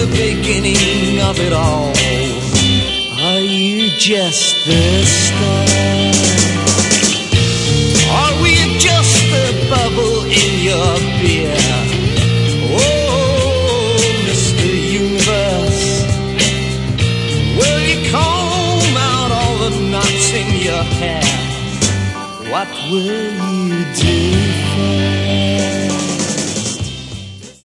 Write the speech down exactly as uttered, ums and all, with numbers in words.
the beginning of it all? Are you just the start? Are we just the bubble in your beer? Oh, Mister Universe, will you comb out all the knots in your hair? What will you do first?